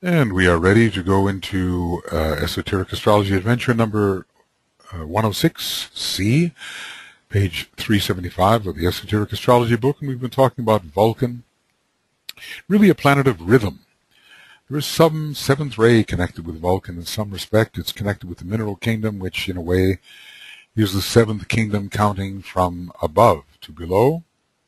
And we are ready to go into Esoteric Astrology Adventure number 106C, page 375 of the Esoteric Astrology book. And we've been talking about Vulcan, really a planet of rhythm. There is some seventh ray connected with Vulcan in some respect. It's connected with the mineral kingdom, which in a way is the seventh kingdom counting from above to below.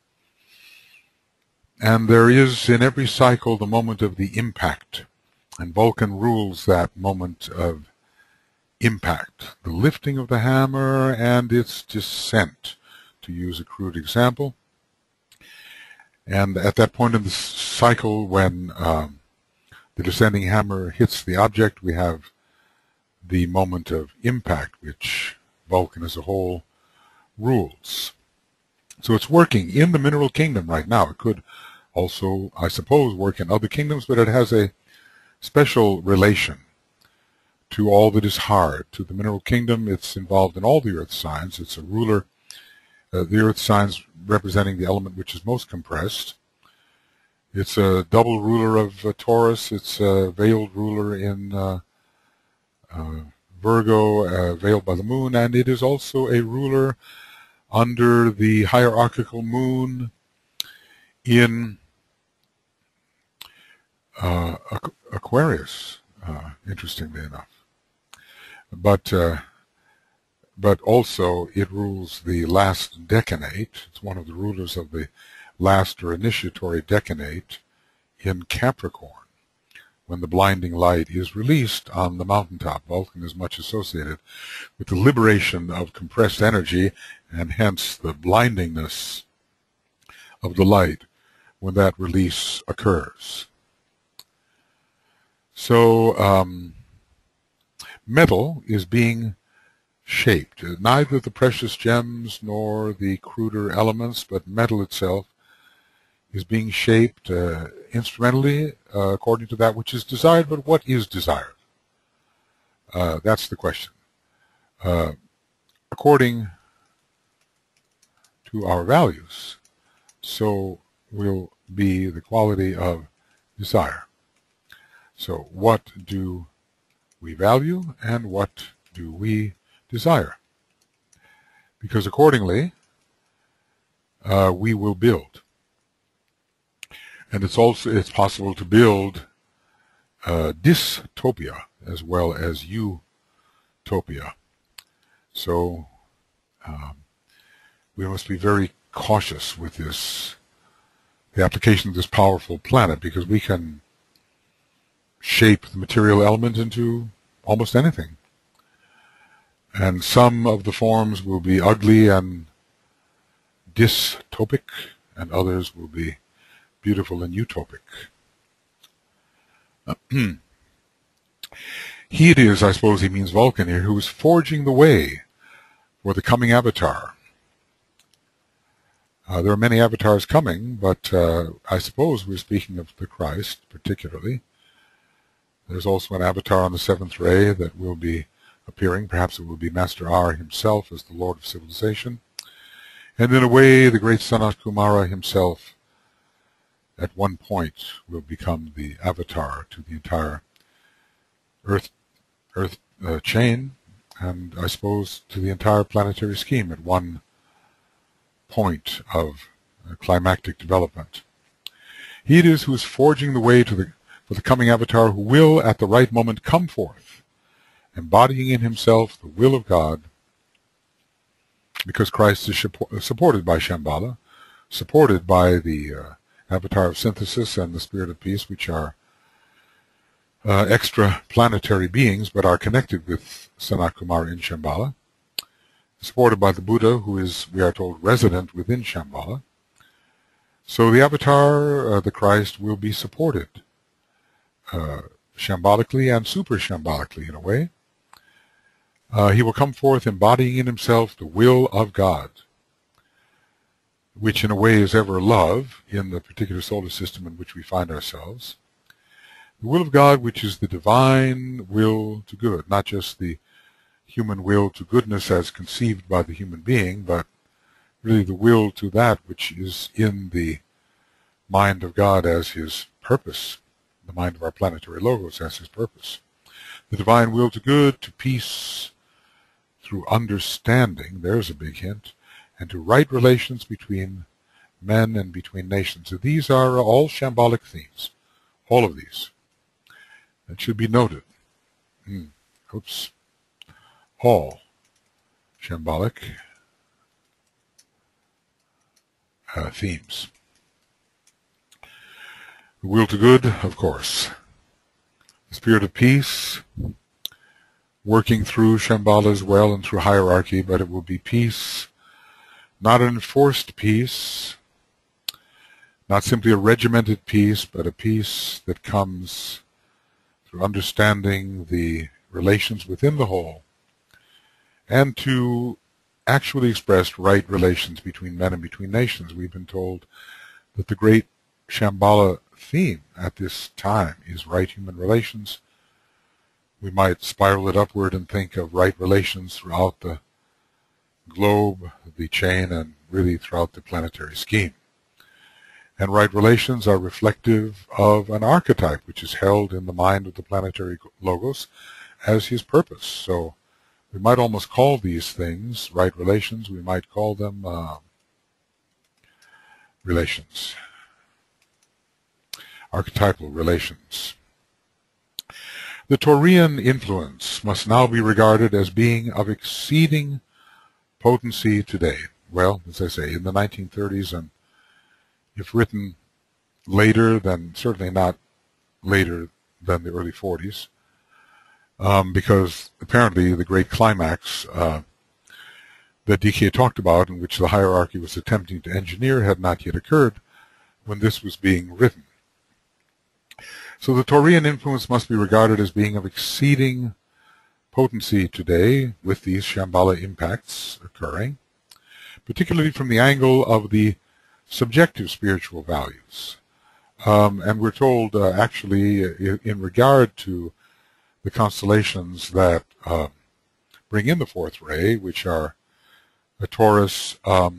And there is in every cycle the moment of the impact. And Vulcan rules that moment of impact, the lifting of the hammer and its descent, to use a crude example. And at that point in the cycle when the descending hammer hits the object, we have the moment of impact, which Vulcan as a whole rules. So it's working in the mineral kingdom right now. It could also, I suppose, work in other kingdoms, but it has a special relation to all that is hard. To the mineral kingdom, it's involved in all the earth signs. It's a ruler, the earth signs representing the element which is most compressed. It's a double ruler of Taurus. It's a veiled ruler in Virgo, veiled by the moon, and it is also a ruler under the hierarchical moon in Aquarius, interestingly enough. But also it rules the last decanate. It's one of the rulers of the last or initiatory decanate in Capricorn, when the blinding light is released on the mountaintop. Vulcan is much associated with the liberation of compressed energy and hence the blindingness of the light when that release occurs. So metal is being shaped. Neither the precious gems nor the cruder elements, but metal itself is being shaped instrumentally according to that which is desired. But what is desired? That's the question. According to our values, so will be the quality of desire. So what do we value and what do we desire? Because accordingly, we will build. And it's possible to build dystopia as well as utopia. So we must be very cautious with this, the application of this powerful planet, because we can shape the material element into almost anything. And some of the forms will be ugly and dystopic, and others will be beautiful and utopic. He it is, I suppose he means Vulcan here, who is forging the way for the coming avatar. There are many avatars coming, but I suppose we're speaking of the Christ particularly. There's also an avatar on the seventh ray that will be appearing. Perhaps it will be Master R himself as the Lord of Civilization. And in a way, the great Sanat Kumara himself at one point will become the avatar to the entire Earth chain, and I suppose to the entire planetary scheme at one point of climactic development. He it is who is forging the way for the coming avatar, who will at the right moment come forth, embodying in himself the will of God, because Christ is supported by Shambhala, supported by the avatar of synthesis and the spirit of peace, which are extra-planetary beings, but are connected with Sanat Kumara in Shambhala, supported by the Buddha, who is, we are told, resident within Shambhala. So the avatar, the Christ, will be supported shambolically and super-shambolically in a way. He will come forth embodying in himself the will of God, which in a way is ever love in the particular solar system in which we find ourselves. The will of God, which is the divine will to good, not just the human will to goodness as conceived by the human being, but really the will to that which is in the mind of God as his purpose the mind of our planetary logos as his purpose. The divine will to good, to peace, through understanding, there's a big hint, and to right relations between men and between nations. So these are all Shambhalic themes, all of these. That should be noted. Oops. All Shambhalic themes. The will to good, of course. The spirit of peace, working through Shambhala as well and through hierarchy, but it will be peace, not an enforced peace, not simply a regimented peace, but a peace that comes through understanding the relations within the whole and to actually express right relations between men and between nations. We've been told that the great Shambhala theme at this time is right human relations. We might spiral it upward and think of right relations throughout the globe, the chain, and really throughout the planetary scheme. And right relations are reflective of an archetype which is held in the mind of the planetary logos as his purpose. So we might almost call these things right relations. We might call them relations, archetypal relations. The Taurian influence must now be regarded as being of exceeding potency today. Well, as I say, in the 1930s, and if written later, then certainly not later than the early 40s, because apparently the great climax that DK talked about, in which the hierarchy was attempting to engineer, had not yet occurred when this was being written. So the Taurian influence must be regarded as being of exceeding potency today, with these Shambhala impacts occurring, particularly from the angle of the subjective spiritual values. And we're told, actually, in regard to the constellations that bring in the fourth ray, which are Taurus,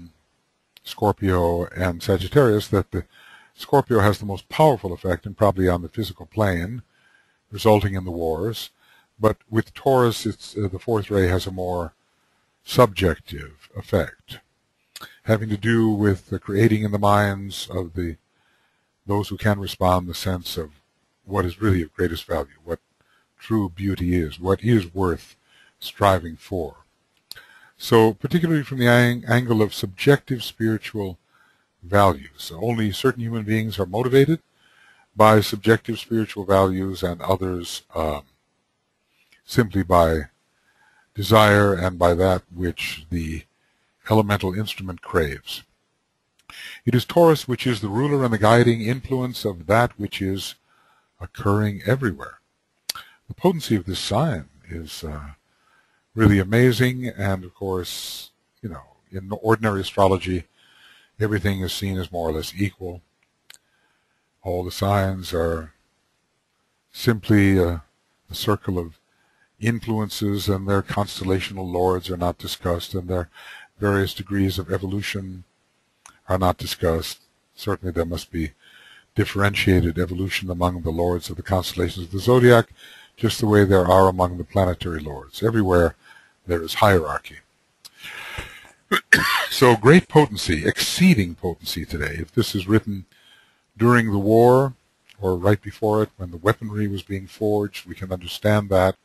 Scorpio, and Sagittarius, that the Scorpio has the most powerful effect, and probably on the physical plane, resulting in the wars. But with Taurus, it's the fourth ray has a more subjective effect, having to do with the creating in the minds of those who can respond the sense of what is really of greatest value, what true beauty is, what is worth striving for. So particularly from the angle of subjective spiritual values. Only certain human beings are motivated by subjective spiritual values, and others simply by desire and by that which the elemental instrument craves. It is Taurus which is the ruler and the guiding influence of that which is occurring everywhere. The potency of this sign is really amazing, and of course, in ordinary astrology, everything is seen as more or less equal. All the signs are simply a circle of influences, and their constellational lords are not discussed, and their various degrees of evolution are not discussed. Certainly there must be differentiated evolution among the lords of the constellations of the zodiac, just the way there are among the planetary lords. Everywhere there is hierarchy. So great potency, exceeding potency today. If this is written during the war or right before it, when the weaponry was being forged, we can understand that.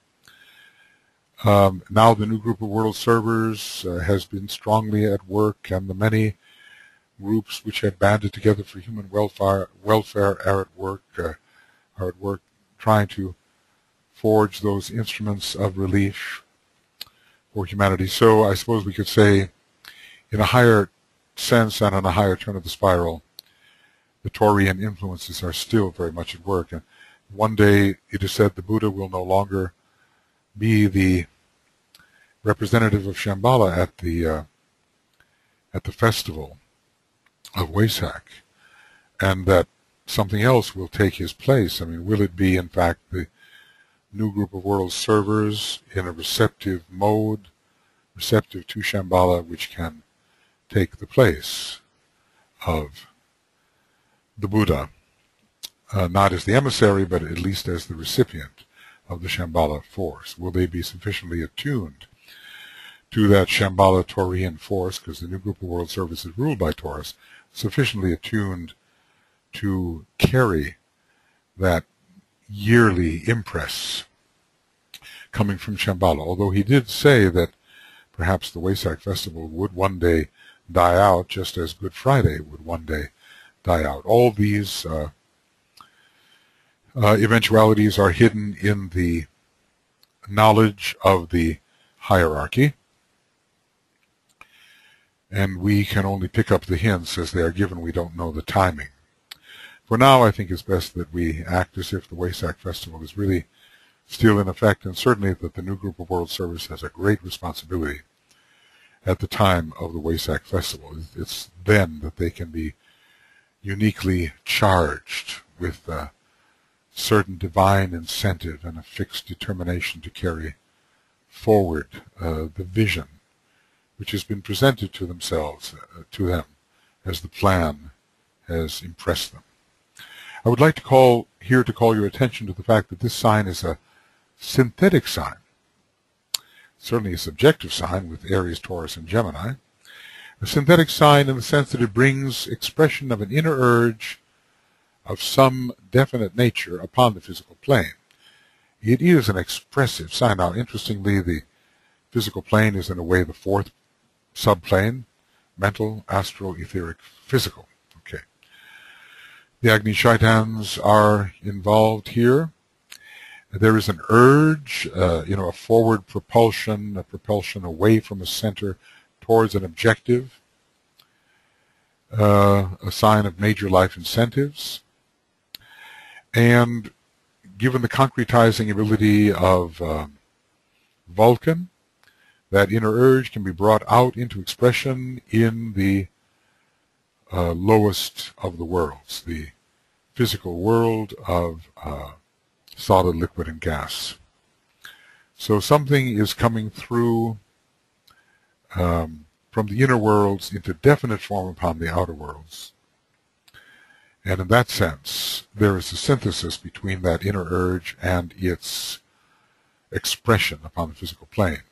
Now the new group of world servers has been strongly at work, and the many groups which have banded together for human welfare are at work trying to forge those instruments of relief for humanity. So I suppose we could say, in a higher sense and on a higher turn of the spiral, the Taurian influences are still very much at work. And one day it is said the Buddha will no longer be the representative of Shambhala at the festival of Wesak, and that something else will take his place. I mean, will it be, in fact, the new group of world servers in a receptive mode, receptive to Shambhala, which can take the place of the Buddha? not as the emissary, but at least as the recipient of the Shambhala force? Will they be sufficiently attuned to that Shambhala Taurian force, because the new group of world service is ruled by Taurus, sufficiently attuned to carry that yearly impress coming from Shambhala? Although he did say that perhaps the Wesak festival would one day die out, just as Good Friday would one day die out. All these eventualities are hidden in the knowledge of the hierarchy, and we can only pick up the hints as they are given. We don't know the timing. For now, I think it's best that we act as if the Wesak festival is really still in effect, and certainly that the new group of world service has a great responsibility at the time of the Wesak festival. It's then that they can be uniquely charged with a certain divine incentive and a fixed determination to carry forward the vision which has been presented to them as the plan has impressed them. I would like to call your attention to the fact that this sign is a synthetic sign, certainly a subjective sign with Aries, Taurus, and Gemini. A synthetic sign in the sense that it brings expression of an inner urge of some definite nature upon the physical plane. It is an expressive sign. Now, interestingly, the physical plane is in a way the fourth subplane: mental, astral, etheric, physical. Okay. The Agni Shaitans are involved here. There is an urge, a forward propulsion, a propulsion away from a center towards an objective, a sign of major life incentives. And given the concretizing ability of Vulcan, that inner urge can be brought out into expression in the lowest of the worlds, the physical world of solid, liquid, and gas. So something is coming through from the inner worlds into definite form upon the outer worlds. And in that sense, there is a synthesis between that inner urge and its expression upon the physical plane.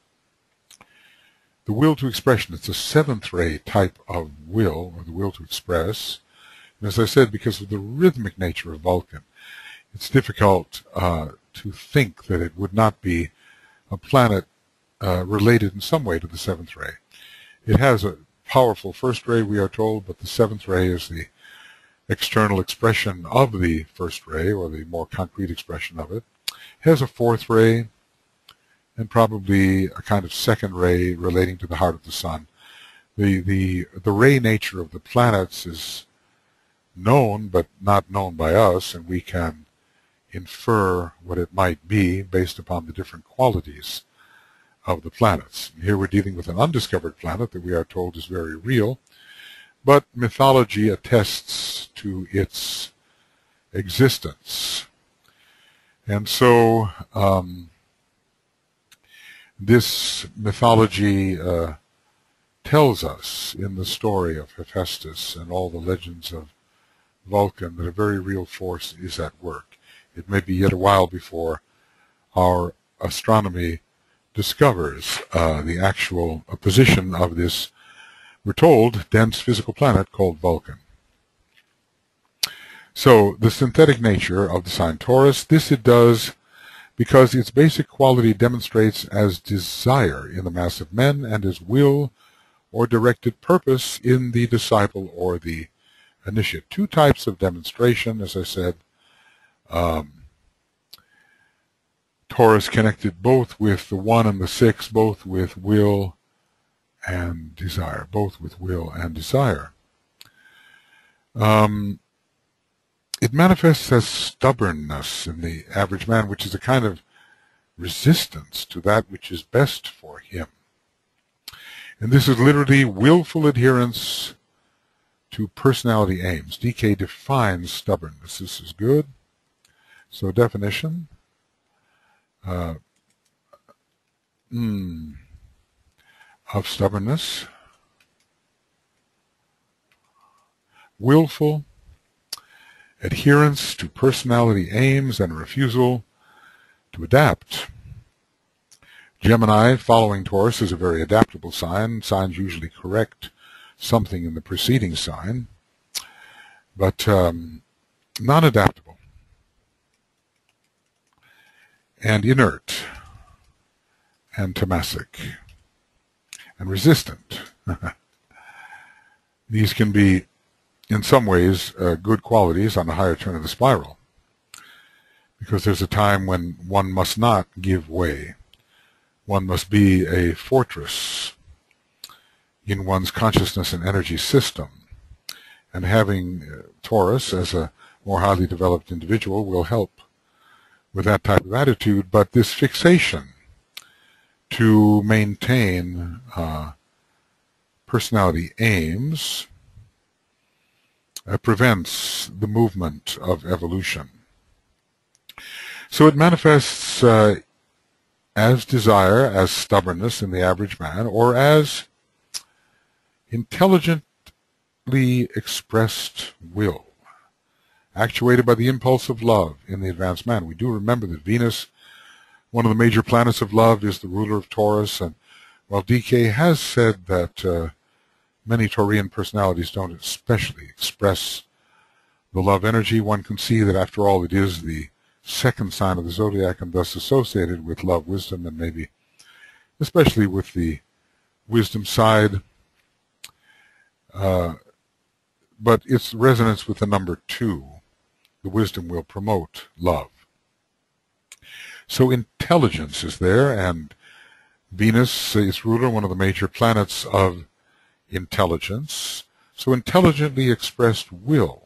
The will to expression, it's a seventh ray type of will, or the will to express. And as I said, because of the rhythmic nature of Vulcan, it's difficult to think that it would not be a planet related in some way to the seventh ray. It has a powerful first ray, we are told, but the seventh ray is the external expression of the first ray, or the more concrete expression of it. It has a fourth ray, and probably a kind of second ray relating to the heart of the sun. The ray nature of the planets is known, but not known by us, and we can infer what it might be based upon the different qualities of the planets. Here we're dealing with an undiscovered planet that we are told is very real, but mythology attests to its existence. And so this mythology tells us in the story of Hephaestus and all the legends of Vulcan that a very real force is at work. It may be yet a while before our astronomy discovers the actual position of this, we're told, dense physical planet called Vulcan. So the synthetic nature of the sign Taurus, this it does because its basic quality demonstrates as desire in the mass of men and as will or directed purpose in the disciple or the initiate. Two types of demonstration, as I said. Taurus connected both with the 1 and the 6, both with will and desire, It manifests as stubbornness in the average man, which is a kind of resistance to that which is best for him. And this is literally willful adherence to personality aims. DK defines stubbornness. This is good. So definition. Of stubbornness. Willful adherence to personality aims, and a refusal to adapt. Gemini, following Taurus, is a very adaptable sign. Signs usually correct something in the preceding sign, but non-adaptable and inert and tamasic and resistant. These can be, in some ways, good qualities on the higher turn of the spiral, because there's a time when one must not give way. One must be a fortress in one's consciousness and energy system. And having Taurus as a more highly developed individual will help with that type of attitude, but this fixation to maintain personality aims prevents the movement of evolution. So it manifests as desire, as stubbornness in the average man, or as intelligently expressed will, actuated by the impulse of love in the advanced man. We do remember that Venus, one of the major planets of love, is the ruler of Taurus, and while DK has said that many Taurian personalities don't especially express the love energy, one can see that after all it is the second sign of the zodiac and thus associated with love, wisdom, and maybe especially with the wisdom side, but its resonance with the number 2, the wisdom, will promote love. So intelligence is there, and Venus, its ruler, one of the major planets of intelligence. So intelligently expressed will,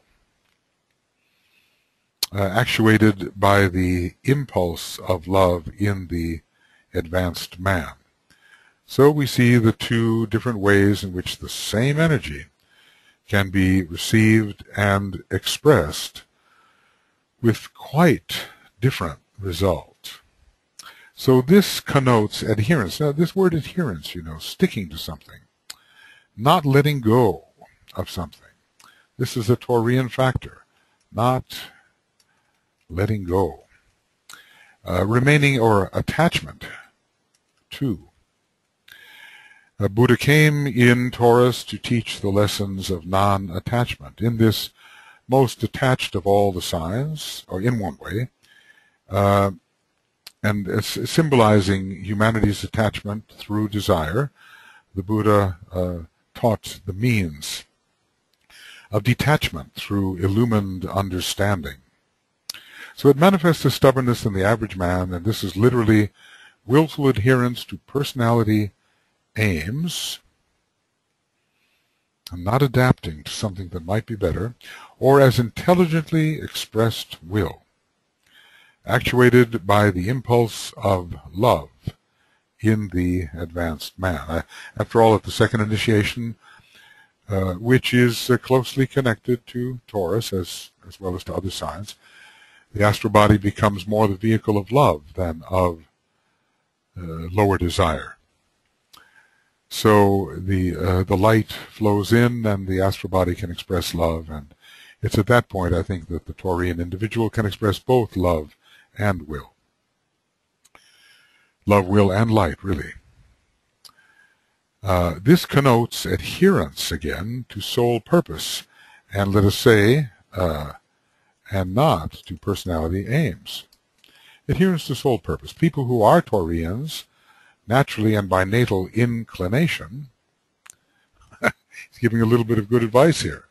actuated by the impulse of love in the advanced man. So we see the two different ways in which the same energy can be received and expressed with quite different result. So this connotes adherence. Now this word adherence, sticking to something, not letting go of something. This is a Taurian factor, not letting go. Remaining or attachment to. Buddha came in Taurus to teach the lessons of non-attachment. In this most attached of all the signs, or in one way, and symbolizing humanity's attachment through desire, the Buddha taught the means of detachment through illumined understanding. So it manifests a stubbornness in the average man, and this is literally willful adherence to personality aims, and not adapting to something that might be better, or as intelligently expressed will, actuated by the impulse of love in the advanced man. After all, at the second initiation, which is closely connected to Taurus as well as to other signs, the astral body becomes more the vehicle of love than of lower desire. So the light flows in, and the astral body can express love, and it's at that point, I think, that the Taurian individual can express both love and will. Love, will, and light, really. This connotes adherence, again, to soul purpose, and let us say, and not to personality aims. Adherence to soul purpose. People who are Taurians, naturally and by natal inclination, he's giving a little bit of good advice here.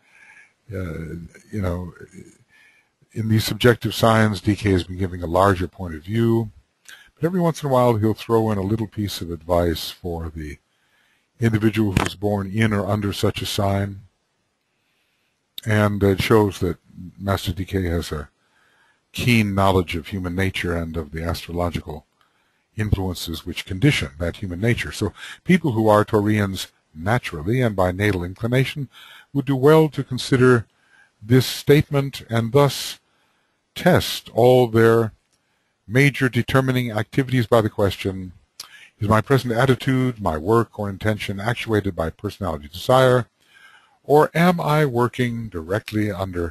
In these subjective signs, DK has been giving a larger point of view, but every once in a while he'll throw in a little piece of advice for the individual who's born in or under such a sign, and it shows that Master DK has a keen knowledge of human nature and of the astrological influences which condition that human nature. So people who are Taurians naturally and by natal inclination would do well to consider this statement and thus test all their major determining activities by the question, is my present attitude, my work, or intention actuated by personality desire, or am I working directly under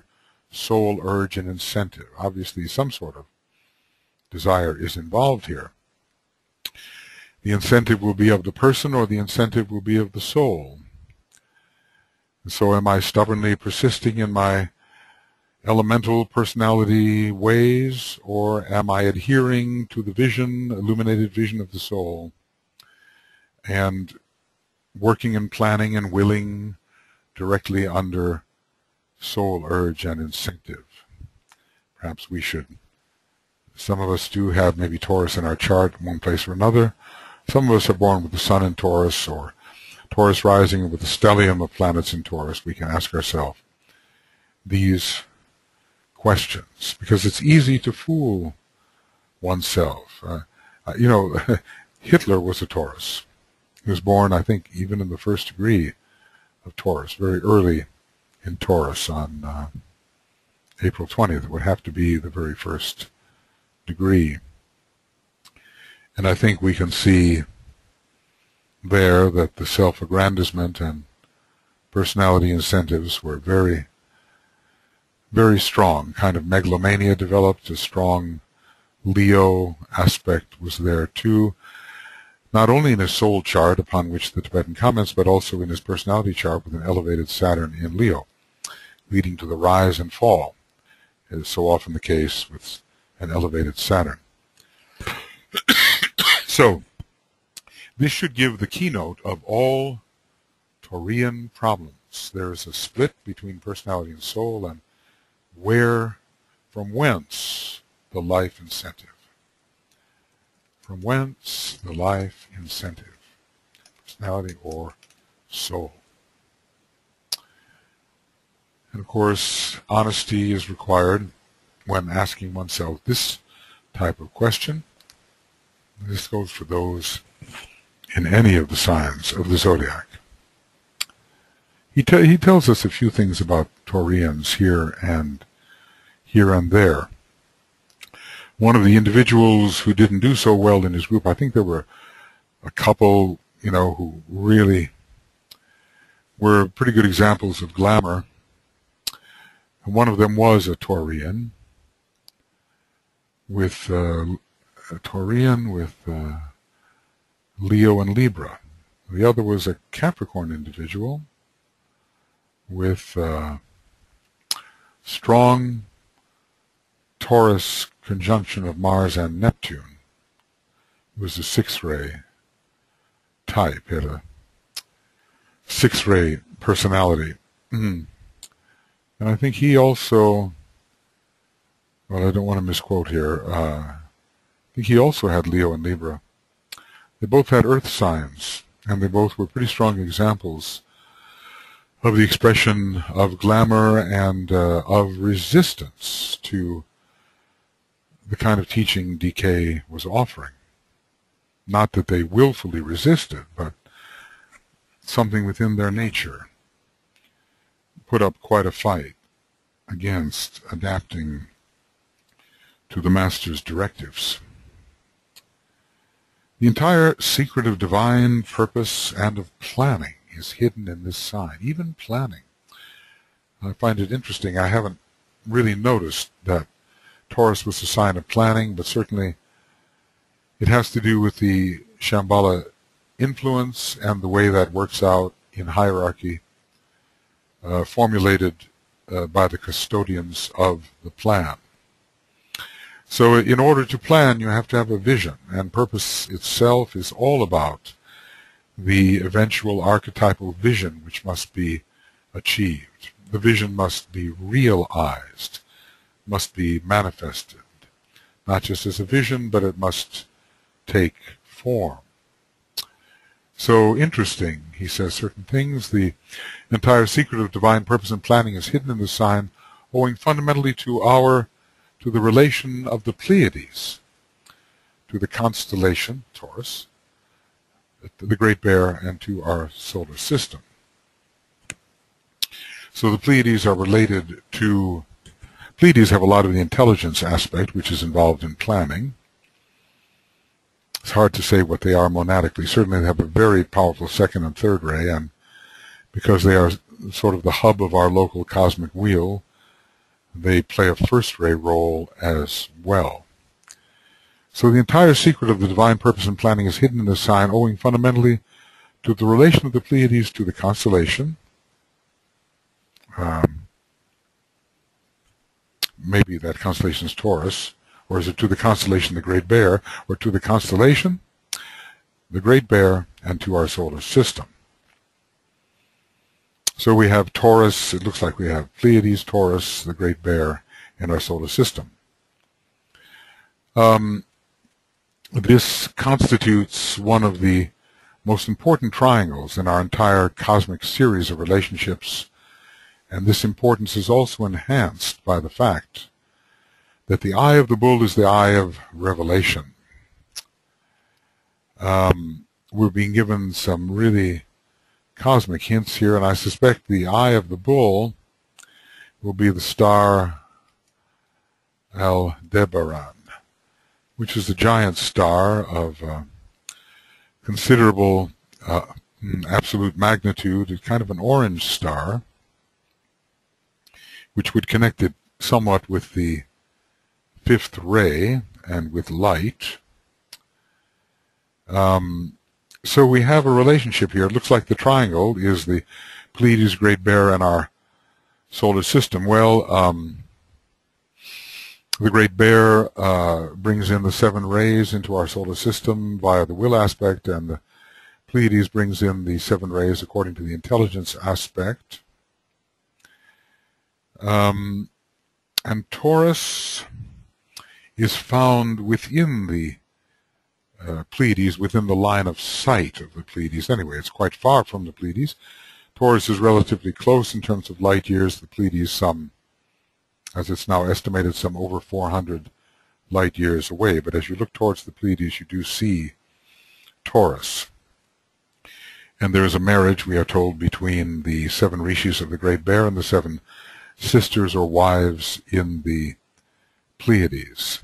soul, urge, and incentive. Obviously, some sort of desire is involved here. The incentive will be of the person, or the incentive will be of the soul. And so am I stubbornly persisting in my elemental personality ways, or am I adhering to the vision, illuminated vision of the soul, and working and planning and willing directly under soul, urge, and incentive? Perhaps we should. Some of us do have maybe Taurus in our chart in one place or another. Some of us are born with the sun in Taurus, or Taurus rising with the stellium of planets in Taurus. We can ask ourselves these questions, because it's easy to fool oneself. Hitler was a Taurus. He was born, I think, even in the first degree of Taurus, very early in Taurus on April 20th. It would have to be the very first degree. And I think we can see there that the self-aggrandizement and personality incentives were very, very strong. Kind of megalomania developed. A strong Leo aspect was there too, not only in his soul chart, upon which the Tibetan comments, but also in his personality chart with an elevated Saturn in Leo, leading to the rise and fall. It is so often the case with an elevated Saturn. So, this should give the keynote of all Taurian problems. There is a split between personality and soul, and from whence the life incentive. From whence the life incentive, personality or soul. And of course, honesty is required when asking oneself this type of question. This goes for those in any of the signs of the zodiac. He tells us a few things about Taurians here and there. One of the individuals who didn't do so well in his group, I think there were a couple, who really were pretty good examples of glamour. And one of them was a Taurian with Leo and Libra. The other was a Capricorn individual with strong Taurus conjunction of Mars and Neptune. It was a six-ray type, had a six-ray personality. And I think he also, well, I don't want to misquote here, I think he also had Leo and Libra. They both had earth signs, and they both were pretty strong examples of the expression of glamour and of resistance to the kind of teaching DK was offering. Not that they willfully resisted, but something within their nature put up quite a fight against adapting to the Master's directives. The entire secret of divine purpose and of planning is hidden in this sign, even planning. I find it interesting. I haven't really noticed that Taurus was a sign of planning, but certainly it has to do with the Shambhala influence and the way that works out in hierarchy formulated by the custodians of the plan. So in order to plan, you have to have a vision, and purpose itself is all about the eventual archetypal vision which must be achieved. The vision must be realized, must be manifested, not just as a vision, but it must take form. So interesting, he says certain things. The entire secret of divine purpose and planning is hidden in the sign, owing fundamentally to the relation of the Pleiades, to the constellation, Taurus, the Great Bear, and to our solar system. So the Pleiades are related to, Pleiades have a lot of the intelligence aspect which is involved in planning. It's hard to say what they are monadically. Certainly they have a very powerful second and third ray, and because they are sort of the hub of our local cosmic wheel, they play a first-ray role as well. So the entire secret of the divine purpose and planning is hidden in this sign, owing fundamentally to the relation of the Pleiades to the constellation. Maybe that constellation is Taurus, or is it to the constellation the Great Bear, or to the constellation, the Great Bear, and to our solar system. So we have Taurus, it looks like we have Pleiades, Taurus, the Great Bear, in our solar system. This constitutes one of the most important triangles in our entire cosmic series of relationships, and this importance is also enhanced by the fact that the eye of the bull is the eye of revelation. We're being given some really cosmic hints here, and I suspect the eye of the bull will be the star Aldebaran, which is a giant star of considerable absolute magnitude. It's kind of an orange star, which would connect it somewhat with the fifth ray and with light. So we have a relationship here. It looks like the triangle is the Pleiades, Great Bear, and our solar system. Well, the Great Bear brings in the 7 rays into our solar system via the will aspect, and the Pleiades brings in the 7 rays according to the intelligence aspect. And Taurus is found within the Pleiades, within the line of sight of the Pleiades. Anyway, it's quite far from the Pleiades. Taurus is relatively close in terms of light years. The Pleiades, some, as it's now estimated, some over 400 light years away. But as you look towards the Pleiades, you do see Taurus. And there is a marriage, we are told, between the 7 rishis of the Great Bear and the 7 sisters or wives in the Pleiades.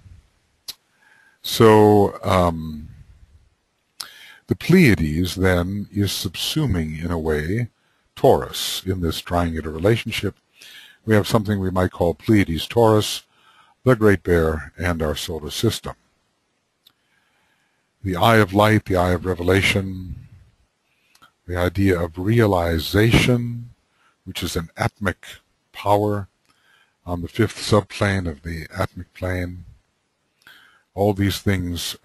So the Pleiades then is subsuming, in a way, Taurus in this triangular relationship. We have something we might call Pleiades, Taurus, the Great Bear, and our solar system. The eye of light, the eye of revelation, the idea of realization, which is an atmic power on the 5th subplane of the atmic plane. All these things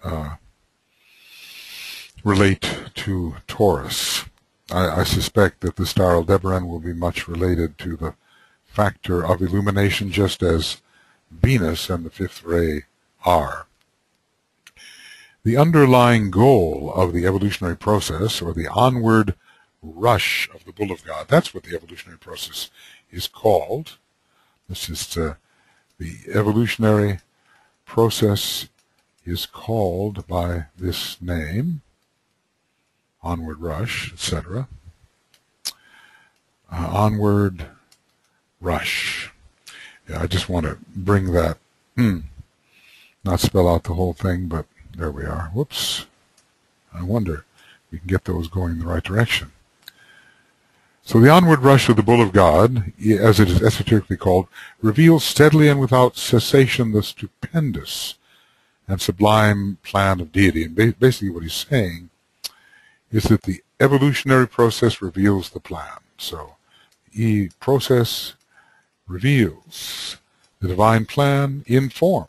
relate to Taurus. I suspect that the star Aldebaran will be much related to the factor of illumination, just as Venus and the 5th ray are. The underlying goal of the evolutionary process, or the onward rush of the Bull of God, that's what the evolutionary process is called. This is the evolutionary process is called by this name, onward rush, etc. Onward rush. Yeah, I just want to bring that, not spell out the whole thing, but there we are. Whoops. I wonder if we can get those going in the right direction. So the onward rush of the Bull of God, as it is esoterically called, reveals steadily and without cessation the stupendous and sublime plan of deity. And basically what he's saying is that the evolutionary process reveals the plan. So the process reveals the divine plan in form.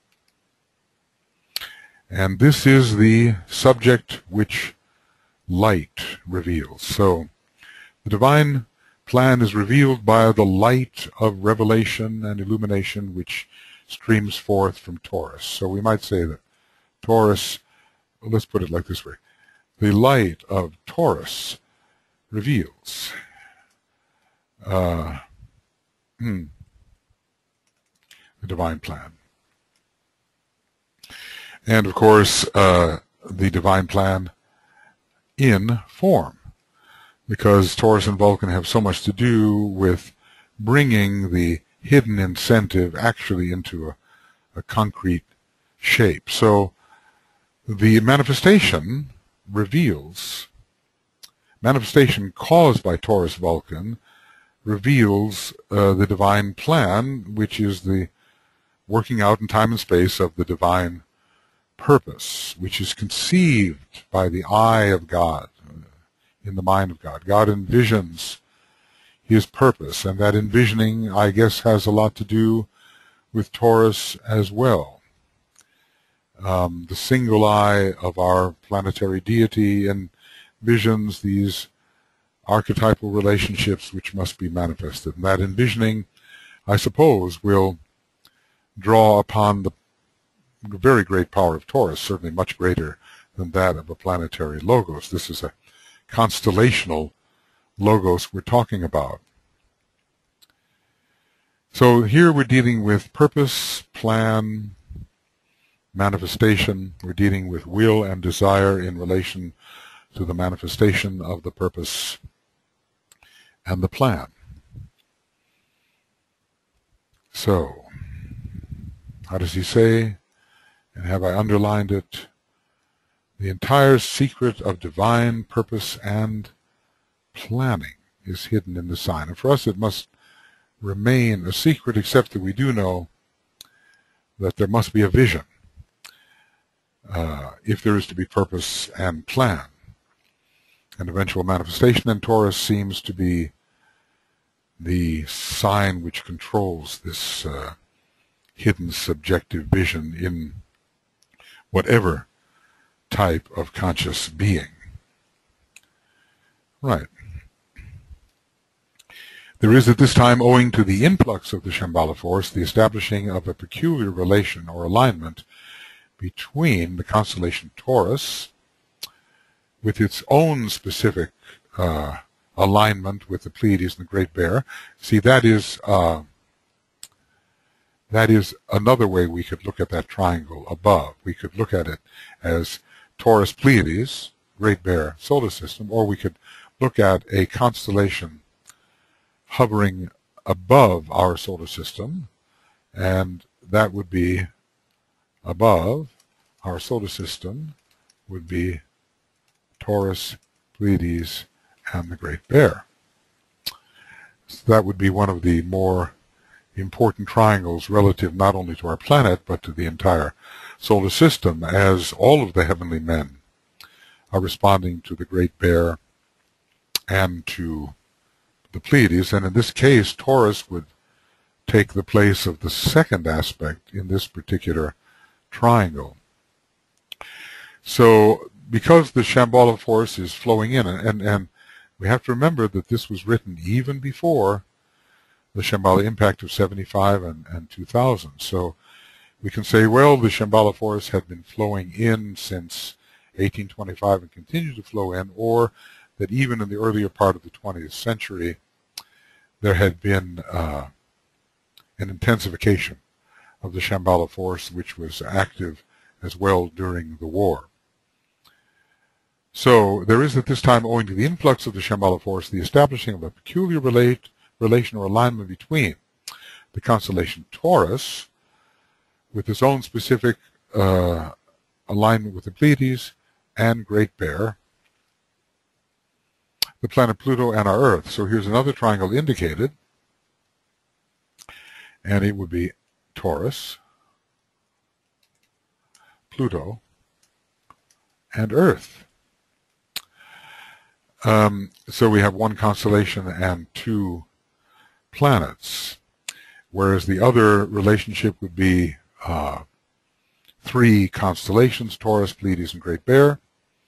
And this is the subject which light reveals. So the divine plan is revealed by the light of revelation and illumination which streams forth from Taurus. So we might say that Taurus, well, let's put it like this way. The light of Taurus reveals the divine plan. And of course, the divine plan in form, because Taurus and Vulcan have so much to do with bringing the hidden incentive actually into a concrete shape. So the manifestation reveals, manifestation caused by Taurus Vulcan reveals the divine plan, which is the working out in time and space of the divine purpose, which is conceived by the eye of God, in the mind of God. God envisions his purpose, and that envisioning, I guess, has a lot to do with Taurus as well. The single eye of our planetary deity envisions these archetypal relationships which must be manifested. And that envisioning, I suppose, will draw upon the very great power of Taurus, certainly much greater than that of a planetary logos. This is a constellational logos we're talking about. So here we're dealing with purpose, plan, manifestation. We're dealing with will and desire in relation to the manifestation of the purpose and the plan. So, how does he say? And have I underlined it? The entire secret of divine purpose and planning is hidden in the sign. And for us it must remain a secret, except that we do know that there must be a vision if there is to be purpose and plan. An eventual manifestation, and Taurus seems to be the sign which controls this hidden subjective vision in whatever type of conscious being. Right. There is at this time, owing to the influx of the Shambhala force, the establishing of a peculiar relation or alignment between the constellation Taurus, with its own specific alignment with the Pleiades and the Great Bear. See, that is another way we could look at that triangle above. We could look at it as Taurus Pleiades, Great Bear solar system, or we could look at a constellation hovering above our solar system, and that would be above our solar system would be Taurus, Pleiades, and the Great Bear. So that would be one of the more important triangles relative not only to our planet but to the entire solar system, as all of the heavenly men are responding to the Great Bear and to the Pleiades. And in this case, Taurus would take the place of the second aspect in this particular triangle. So because the Shambhala force is flowing in, and we have to remember that this was written even before the Shambhala impact of 75 and 2000. So we can say, well, the Shambhala force had been flowing in since 1825 and continued to flow in, or that even in the earlier part of the 20th century there had been an intensification of the Shambhala force, which was active as well during the war. So there is at this time, owing to the influx of the Shambhala force, the establishing of a peculiar relation or alignment between the constellation Taurus, with its own specific alignment with the Pleiades and Great Bear, the planet Pluto, and our Earth. So here's another triangle indicated, and it would be Taurus, Pluto, and Earth. So we have one constellation and two planets, whereas the other relationship would be three constellations, Taurus, Pleiades, and Great Bear,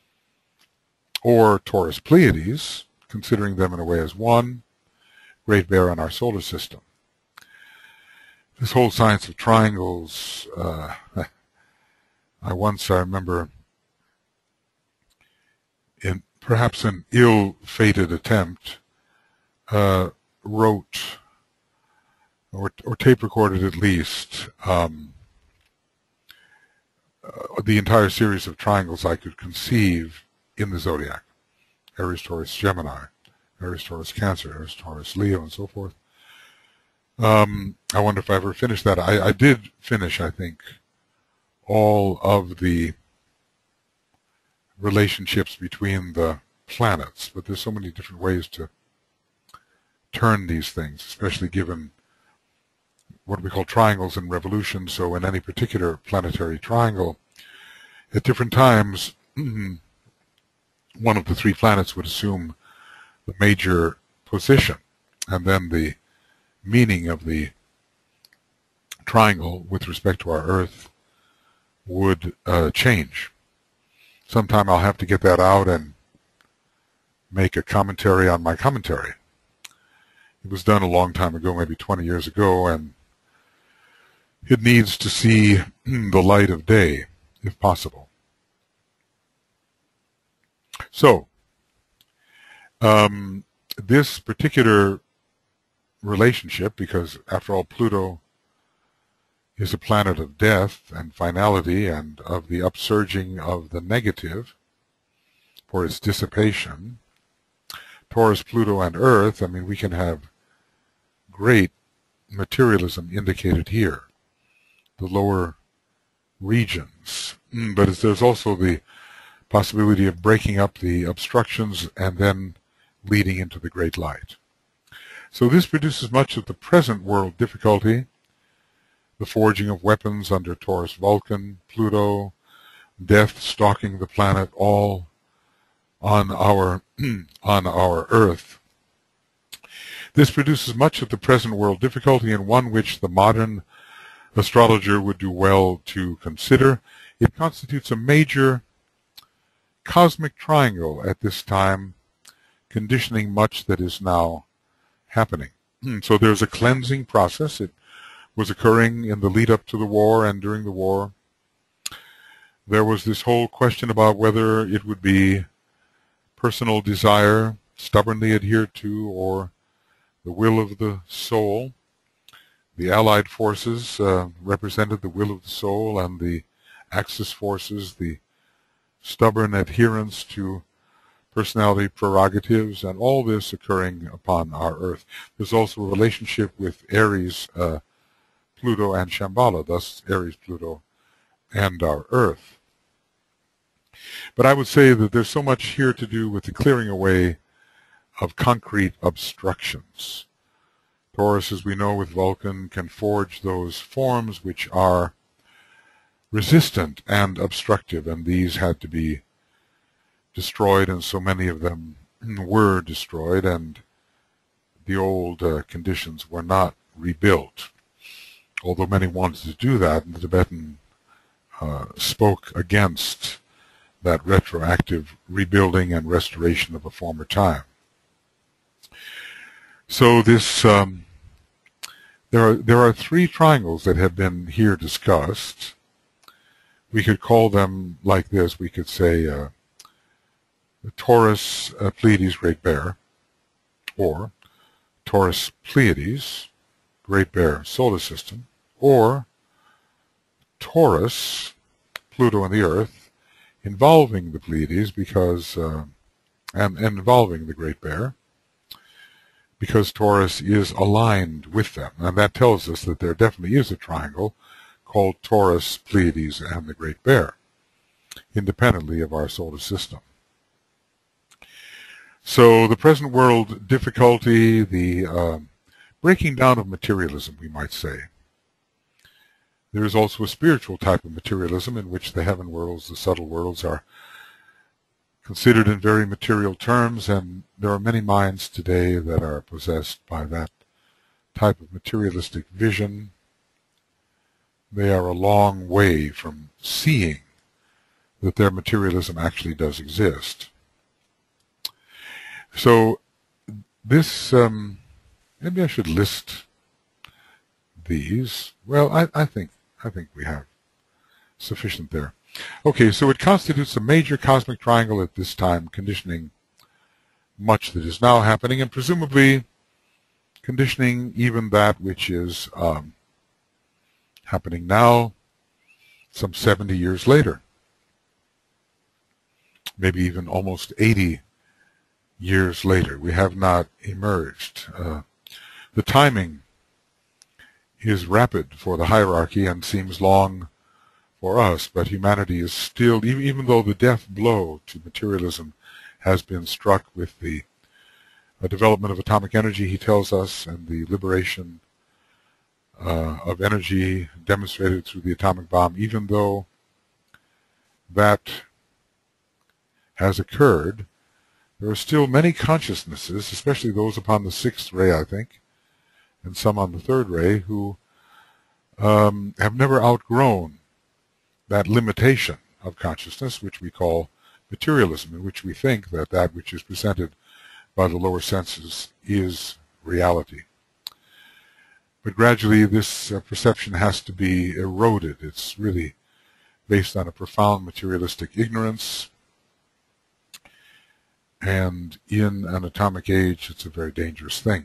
or Taurus Pleiades, considering them in a way as one, Great Bear, and our solar system. This whole science of triangles, I remember, in perhaps an ill-fated attempt, wrote, or tape-recorded at least, the entire series of triangles I could conceive in the zodiac. Aries, Taurus, Gemini, Aries, Taurus, Cancer, Aries, Taurus, Leo, and so forth. I wonder if I ever finished that. I did finish, I think, all of the relationships between the planets, but there's so many different ways to turn these things, especially given what we call triangles in revolution. So in any particular planetary triangle, at different times, one of the three planets would assume the major position, and then the meaning of the triangle with respect to our Earth would change. Sometime I'll have to get that out and make a commentary on my commentary. It was done a long time ago, maybe 20 years ago, and it needs to see the light of day, if possible. So, this particular relationship, because after all, Pluto is a planet of death and finality and of the upsurging of the negative for its dissipation, Taurus, Pluto, and Earth, I mean, we can have great materialism indicated here, the lower regions. But there's also the possibility of breaking up the obstructions and then leading into the great light. So this produces much of the present world difficulty, the forging of weapons under Taurus Vulcan, Pluto, death stalking the planet, all on our on our Earth. This produces much of the present world difficulty, and one which the modern astrologer would do well to consider. It constitutes a major cosmic triangle at this time, conditioning much that is now happening. So there's a cleansing process. It was occurring in the lead up to the war and during the war. There was this whole question about whether it would be personal desire stubbornly adhered to or the will of the soul. The Allied forces represented the will of the soul, and the Axis forces the stubborn adherence to personality prerogatives, and all this occurring upon our Earth. There's also a relationship with Aries, Pluto, and Shambhala, thus Aries, Pluto, and our Earth. But I would say that there's so much here to do with the clearing away of concrete obstructions. Taurus, as we know with Vulcan, can forge those forms which are resistant and obstructive, and these had to be destroyed, and so many of them were destroyed, and the old conditions were not rebuilt. Although many wanted to do that, and the Tibetan spoke against that retroactive rebuilding and restoration of a former time. So this, there are three triangles that have been here discussed. We could call them like this. We could say the Taurus Pleiades Great Bear, or Taurus Pleiades Great Bear Solar System, or Taurus Pluto and the Earth involving the Pleiades, because and involving the Great Bear, because Taurus is aligned with them, and that tells us that there definitely is a triangle called Taurus, Pleiades, and the Great Bear, independently of our solar system. So the present world difficulty, the breaking down of materialism, we might say. There is also a spiritual type of materialism in which the heaven worlds, the subtle worlds, are considered in very material terms, and there are many minds today that are possessed by that type of materialistic vision. They are a long way from seeing that their materialism actually does exist. So this, maybe I should list these. Well, I think we have sufficient there. Okay, so it constitutes a major cosmic triangle at this time, conditioning much that is now happening, and presumably conditioning even that which is happening now some 70 years later, maybe even almost 80 years later. We have not emerged. The timing is rapid for the hierarchy and seems long for us, but humanity is still, even though the death blow to materialism has been struck with the a development of atomic energy, he tells us, and the liberation of energy demonstrated through the atomic bomb, even though that has occurred, there are still many consciousnesses, especially those upon the sixth ray, I think, and some on the third ray, who have never outgrown that limitation of consciousness, which we call materialism, in which we think that that which is presented by the lower senses is reality. But gradually this perception has to be eroded. It's really based on a profound materialistic ignorance, and in an atomic age it's a very dangerous thing.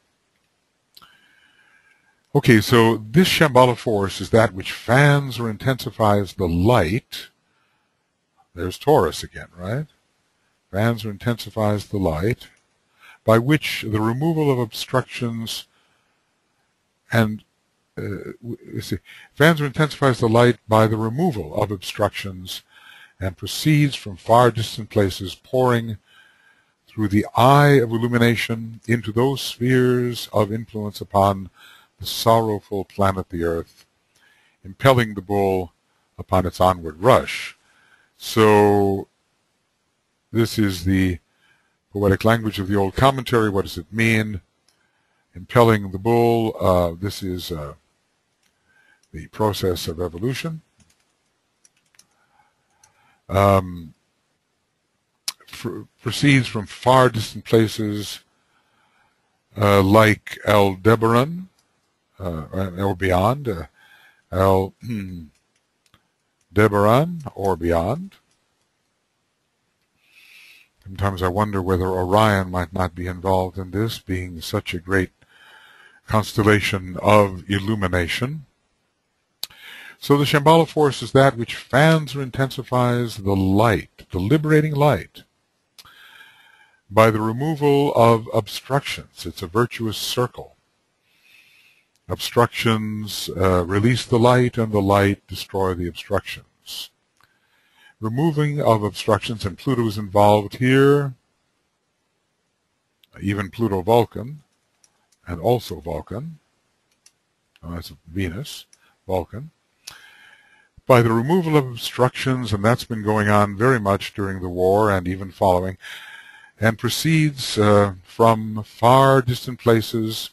Okay, so this Shambhala force is that which fans or intensifies the light. There's Taurus again, right? Fans or intensifies the light, by which the removal of obstructions and fans or intensifies the light by the removal of obstructions and proceeds from far distant places, pouring through the eye of illumination into those spheres of influence upon the sorrowful planet the Earth, impelling the bull upon its onward rush. So this is the poetic language of the old commentary. What does it mean? Impelling the bull, this is the process of evolution. Proceeds from far distant places like Aldebaran, or beyond, Aldebaran or beyond. Sometimes I wonder whether Orion might not be involved in this, being such a great constellation of illumination. So the Shambhala force is that which fans or intensifies the light, the liberating light, by the removal of obstructions. It's a virtuous circle. Obstructions release the light, and the light destroy the obstructions. Removing of obstructions, and Pluto is involved here, even Pluto-Vulcan, and also Vulcan. That's Venus, Vulcan. By the removal of obstructions, and that's been going on very much during the war and even following, and proceeds from far distant places,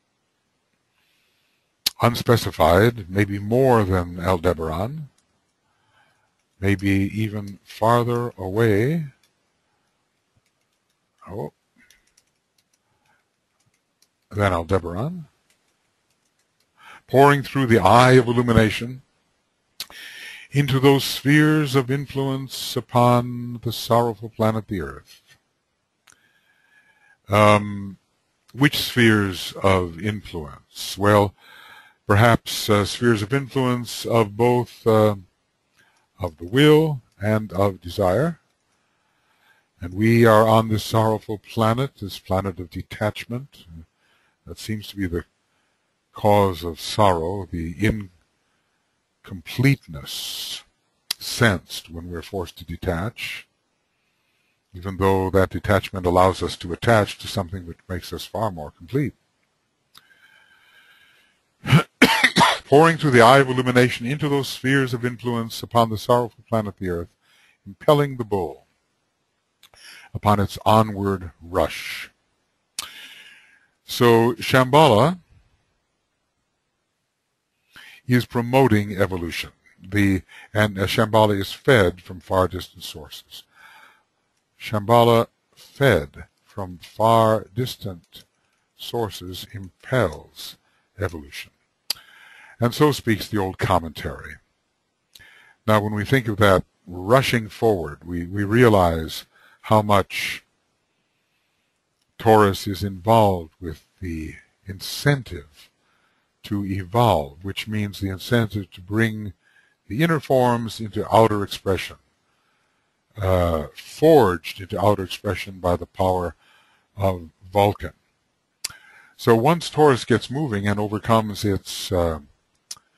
unspecified, maybe more than Aldebaran, maybe even farther away. Than Aldebaran, pouring through the eye of illumination into those spheres of influence upon the sorrowful planet the Earth. Which spheres of influence? Well, perhaps spheres of influence of both of the will and of desire. And we are on this sorrowful planet, this planet of detachment. That seems to be the cause of sorrow, the incompleteness sensed when we're forced to detach, even though that detachment allows us to attach to something which makes us far more complete. Pouring through the eye of illumination into those spheres of influence upon the sorrowful planet the Earth, impelling the bull upon its onward rush. So Shambhala is promoting evolution. And Shambhala is fed from far distant sources. Shambhala, fed from far distant sources, impels evolution. And so speaks the old commentary. Now, when we think of that rushing forward, we realize how much Taurus is involved with the incentive to evolve, which means the incentive to bring the inner forms into outer expression, forged into outer expression by the power of Vulcan. So once Taurus gets moving and overcomes its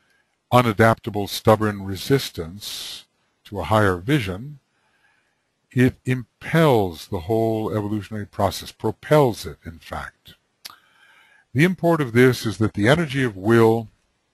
unadaptable, stubborn resistance to a higher vision, It impels the whole evolutionary process, propels it, in fact. The import of this is that the energy of will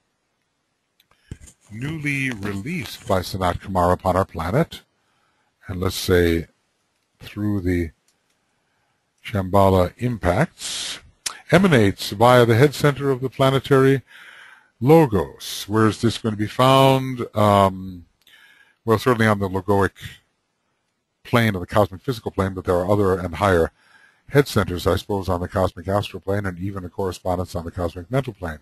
newly released by Sanat Kumara upon our planet, and let's say through the Shambhala impacts, emanates via the head center of the planetary logos. Where is this going to be found? Well, certainly on the logoic plane of the cosmic physical plane, but there are other and higher head centers, I suppose, on the cosmic astral plane, and even a correspondence on the cosmic mental plane.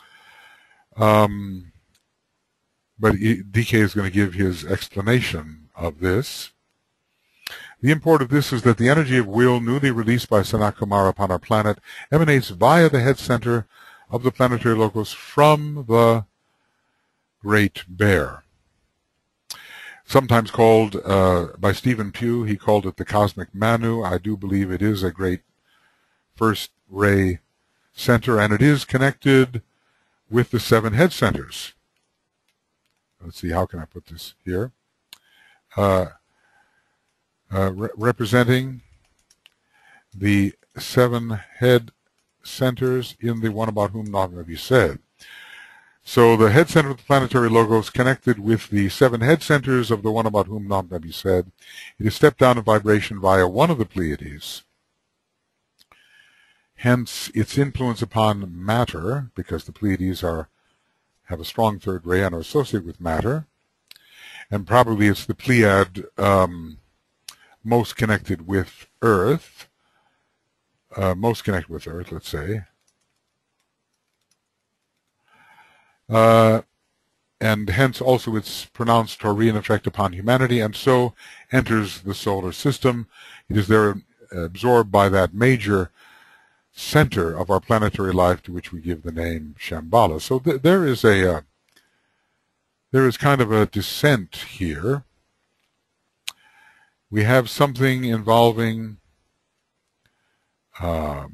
But DK is going to give his explanation of this. The import of this is that the energy of will newly released by Sanat Kumara upon our planet emanates via the head center of the planetary logos from the Great Bear. Sometimes called by Stephen Pugh, he called it the Cosmic Manu. I do believe it is a great first ray center, and it is connected with the 7 head centers. Let's see, how can I put this here? Representing the 7 head centers in the one about whom not may be said. So the head center of the planetary logos connected with the 7 head centers of the one about whom not may be said. It is stepped down in vibration via one of the Pleiades. Hence its influence upon matter, because the Pleiades have a strong third ray and are associated with matter. And probably it's the Pleiad most connected with Earth, let's say. And hence also its pronounced Taurian effect upon humanity, and so enters the solar system. It is there absorbed by that major center of our planetary life to which we give the name Shambhala. So there is kind of a descent here. We have something involving, let's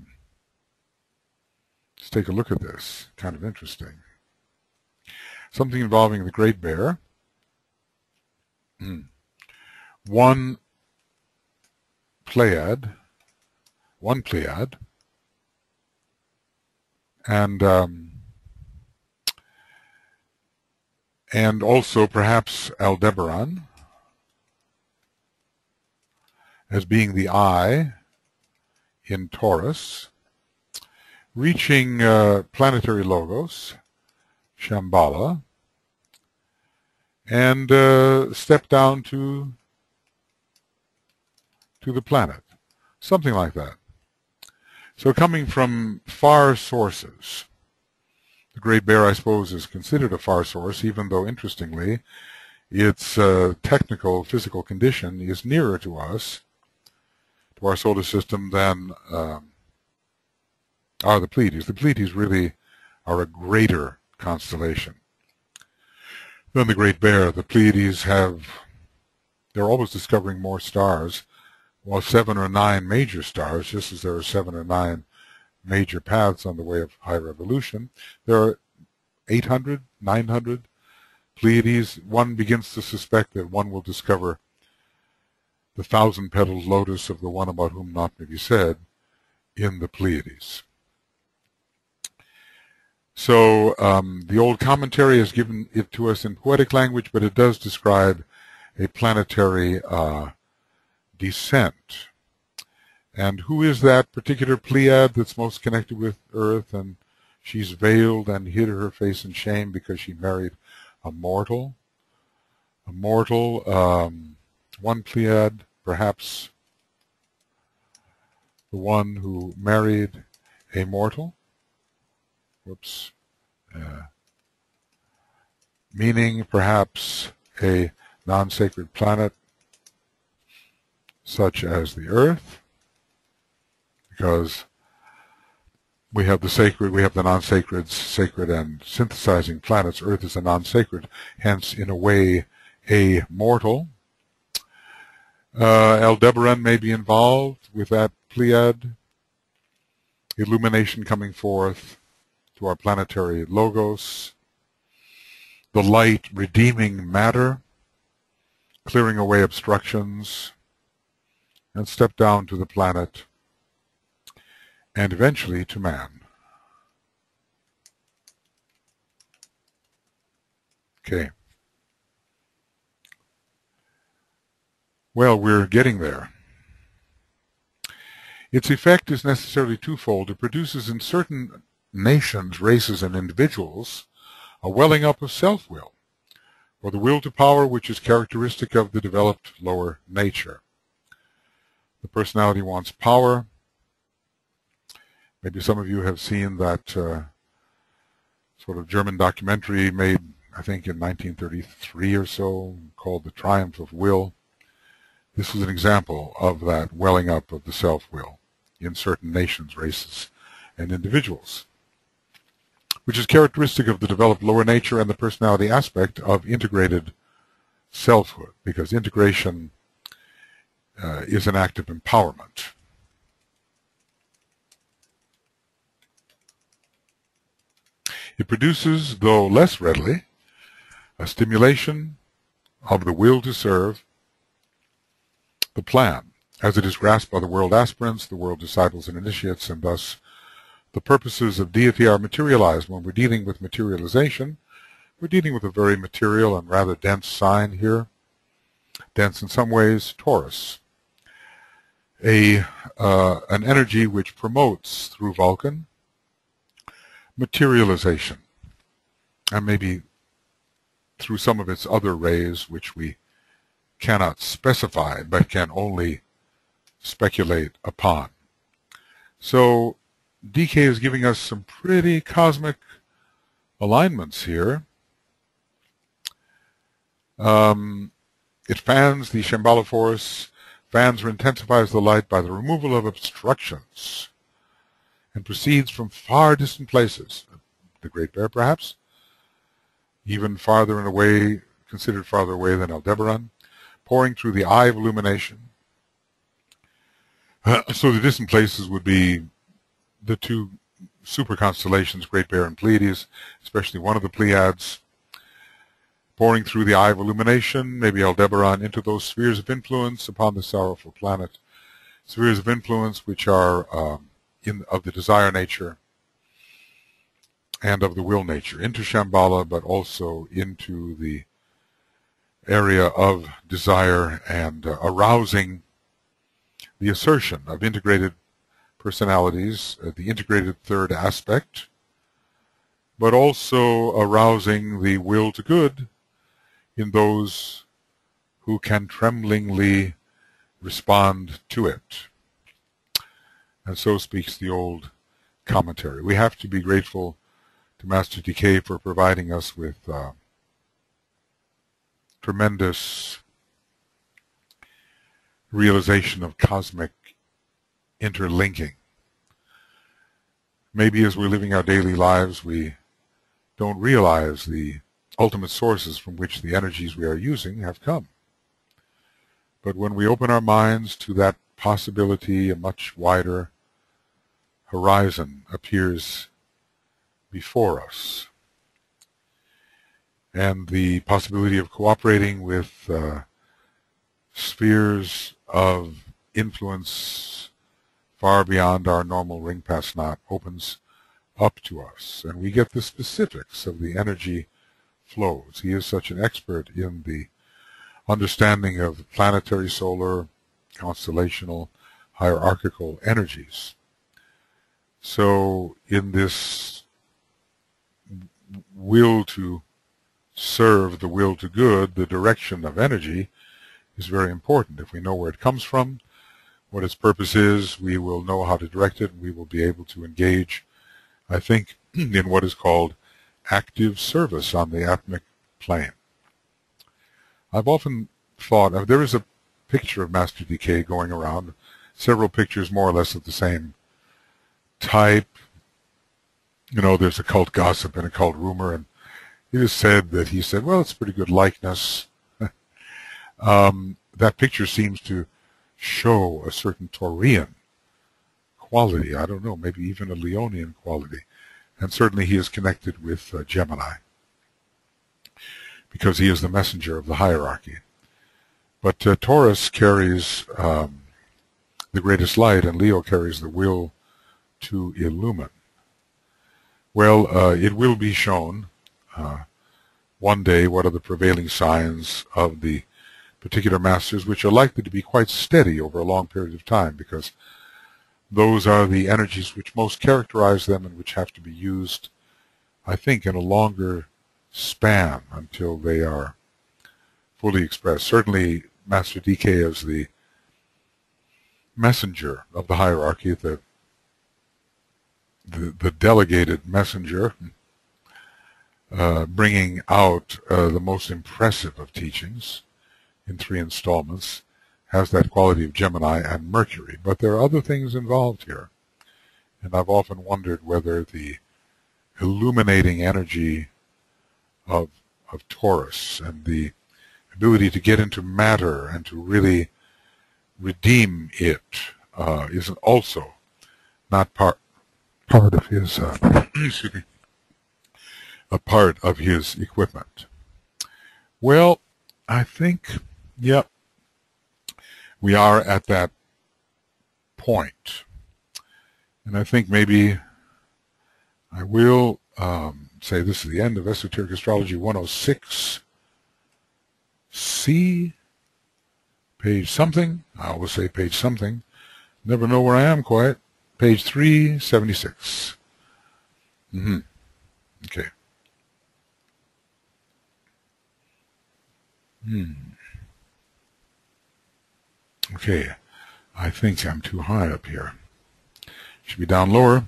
take a look at this, kind of interesting. Something involving the Great Bear, one Pleiad, and also perhaps Aldebaran as being the eye in Taurus, reaching planetary logos, Shambhala, and step down to the planet, something like that. So coming from far sources, the Great Bear, I suppose, is considered a far source, even though, interestingly, its technical physical condition is nearer to us, to our solar system, than are the Pleiades. The Pleiades really are a greater constellation than the Great Bear. The Pleiades they're always discovering more stars, while 7 or 9 major stars, just as there are 7 or 9 major paths on the way of higher evolution, there are 800, 900 Pleiades. One begins to suspect that one will discover the 1,000-petaled lotus of the one about whom not may be said in the Pleiades. So the old commentary has given it to us in poetic language, but it does describe a planetary descent. And who is that particular Pleiad that's most connected with Earth? And she's veiled and hid her face in shame because she married a mortal. One Pleiad, perhaps the one who married a mortal. Whoops. Meaning perhaps a non-sacred planet such as the Earth, because we have the sacred, we have the non-sacred, sacred, and synthesizing planets. Earth is a non-sacred, hence, in a way, a mortal. Aldebaran may be involved with that Pleiad. Illumination coming forth to our planetary logos. The light redeeming matter, clearing away obstructions. and step down to the planet and eventually to man. Okay. Well, we're getting there. Its effect is necessarily twofold. It produces in certain nations, races, and individuals a welling up of self-will, or the will to power which is characteristic of the developed lower nature. The personality wants power. Maybe some of you have seen that sort of German documentary made, I think, in 1933 or so, called The Triumph of Will. This is an example of that welling up of the self-will in certain nations, races, and individuals, which is characteristic of the developed lower nature and the personality aspect of integrated selfhood, because integration is an act of empowerment. It produces, though less readily, a stimulation of the will to serve the plan, as it is grasped by the world aspirants, the world disciples and initiates, and thus the purposes of deity are materialized. When we're dealing with materialization, we're dealing with a very material and rather dense sign here, dense in some ways, Taurus, an energy which promotes, through Vulcan, materialization, and maybe through some of its other rays which we cannot specify but can only speculate upon. So DK is giving us some pretty cosmic alignments here. It fans the Shambhala force, fans or intensifies the light by the removal of obstructions, and proceeds from far distant places, the Great Bear perhaps, even farther away, considered farther away than Aldebaran, pouring through the eye of illumination. So the distant places would be the two super constellations, Great Bear and Pleiades, especially one of the Pleiades, pouring through the eye of illumination, maybe Aldebaran, into those spheres of influence upon the sorrowful planet, spheres of influence which are of the desire nature and of the will nature, into Shambhala, but also into the area of desire and arousing the assertion of integrated personalities, the integrated third aspect, but also arousing the will to good in those who can tremblingly respond to it. And so speaks the old commentary. We have to be grateful to Master DK for providing us with tremendous realization of cosmic interlinking. Maybe as we're living our daily lives, we don't realize the ultimate sources from which the energies we are using have come. But when we open our minds to that possibility, a much wider horizon appears before us. And the possibility of cooperating with spheres of influence far beyond our normal ring pass knot opens up to us, and we get the specifics of the energy flows. He is such an expert in the understanding of planetary, solar, constellational, hierarchical energies. So in this will to serve, the will to good, the direction of energy is very important. If we know where it comes from, what its purpose is, we will know how to direct it, and we will be able to engage, I think, in what is called active service on the atmic plane. I've often thought, there is a picture of Master DK going around, several pictures more or less of the same type. You know, there's a cult gossip and a cult rumor, and it is said that he said, well, it's a pretty good likeness. That picture seems to show a certain Taurian quality. I don't know, maybe even a Leonian quality. And certainly he is connected with Gemini, because he is the messenger of the hierarchy. But Taurus carries the greatest light, and Leo carries the will to illumine. Well, it will be shown one day what are the prevailing signs of the particular masters, which are likely to be quite steady over a long period of time, because those are the energies which most characterize them and which have to be used, I think, in a longer span until they are fully expressed. Certainly, Master DK is the messenger of the hierarchy, the delegated messenger, bringing out the most impressive of teachings in 3 installments, has that quality of Gemini and Mercury. But there are other things involved here, and I've often wondered whether the illuminating energy of Taurus and the ability to get into matter and to really redeem it is also not part of his excuse me, a part of his equipment. Well, I think, yep, we are at that point, and I think maybe I will say this is the end of Esoteric Astrology 106. C, page something. I always say page something. Never know where I am quite. Page 376. Okay. Okay. I think I'm too high up here. Should be down lower.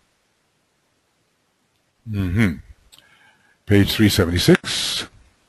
Page 376.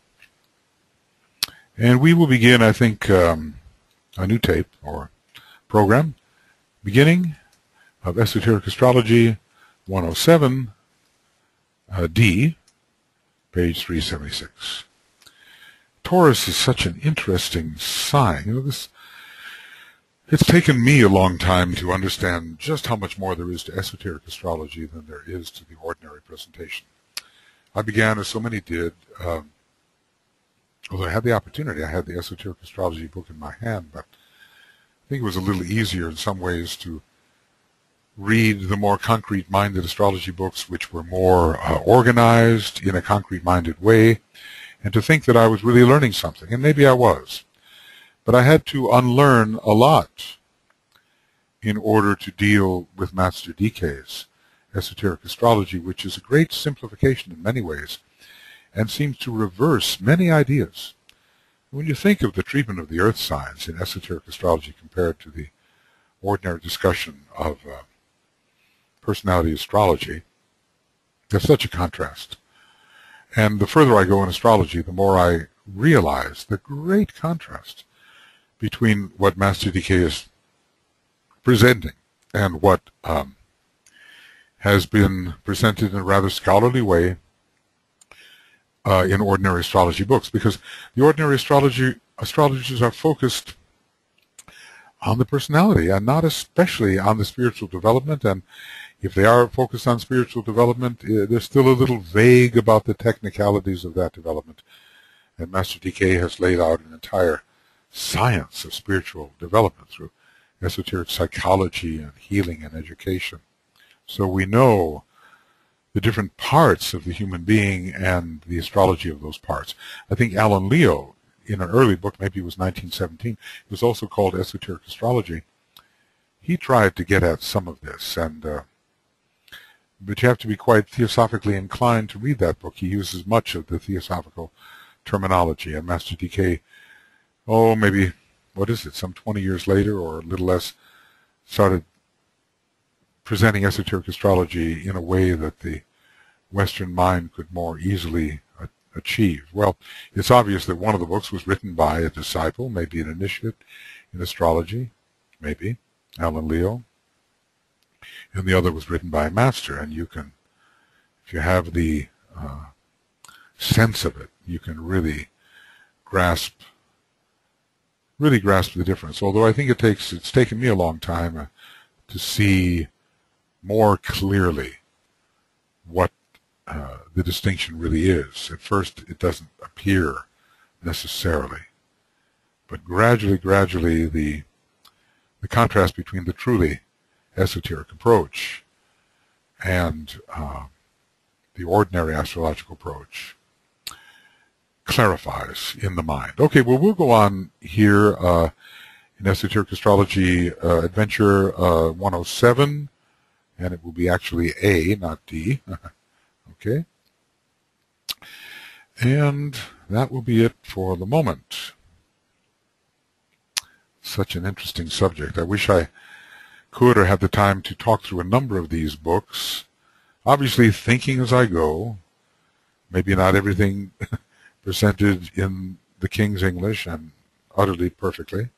And we will begin, I think, a new tape or program, beginning of Esoteric Astrology 107, D, page 376. Taurus is such an interesting sign. You know, it's taken me a long time to understand just how much more there is to esoteric astrology than there is to the ordinary presentation. I began, as so many did, although I had the opportunity, I had the Esoteric Astrology book in my hand, but I think it was a little easier in some ways to read the more concrete-minded astrology books, which were more organized in a concrete-minded way, and to think that I was really learning something, and maybe I was. But I had to unlearn a lot in order to deal with Master DK's Esoteric Astrology, which is a great simplification in many ways, and seems to reverse many ideas. When you think of the treatment of the earth signs in esoteric astrology compared to the ordinary discussion of personality astrology, there's such a contrast. And the further I go in astrology, the more I realize the great contrast between what Master DK is presenting and what has been presented in a rather scholarly way in ordinary astrology books, because the ordinary astrologers are focused on the personality and not especially on the spiritual development, and if they are focused on spiritual development, they're still a little vague about the technicalities of that development. And Master DK has laid out an entire science of spiritual development through esoteric psychology and healing and education. So we know the different parts of the human being and the astrology of those parts. I think Alan Leo, in an early book, maybe it was 1917, it was also called Esoteric Astrology. He tried to get at some of this, and but you have to be quite theosophically inclined to read that book. He uses much of the theosophical terminology, and Master DK, maybe, what is it, some 20 years later or a little less, started presenting esoteric astrology in a way that the Western mind could more easily achieve. Well, it's obvious that one of the books was written by a disciple, maybe an initiate in astrology, maybe, Alan Leo, and the other was written by a master, and you can, if you have the sense of it, you can really grasp the difference. Although I think it's taken me a long time to see more clearly what the distinction really is. At first, it doesn't appear necessarily, but gradually, the the contrast between the truly esoteric approach and the ordinary astrological approach clarifies in the mind. Okay, well, we'll go on here in Esoteric Astrology Adventure 107, and it will be actually A, not D. Okay? And that will be it for the moment. Such an interesting subject. I wish I could or had the time to talk through a number of these books. Obviously, thinking as I go, maybe not everything presented in the King's English and utterly perfectly,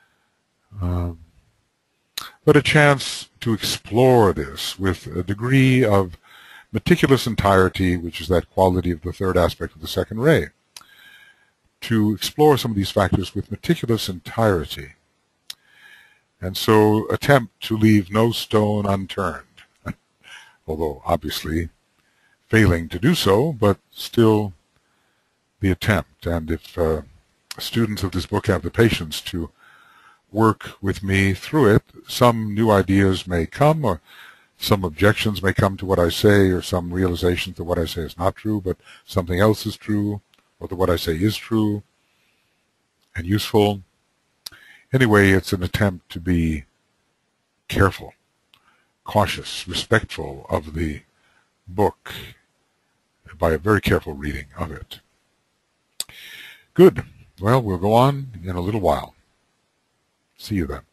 but a chance to explore this with a degree of meticulous entirety, which is that quality of the third aspect of the second ray. To explore some of these factors with meticulous entirety, and so attempt to leave no stone unturned, although obviously failing to do so, but still the attempt. And if students of this book have the patience to work with me through it, some new ideas may come, or some objections may come to what I say, or some realizations that what I say is not true, but something else is true, or that what I say is true and useful. Anyway, it's an attempt to be careful, cautious, respectful of the book by a very careful reading of it. Good. Well, we'll go on in a little while. See you then.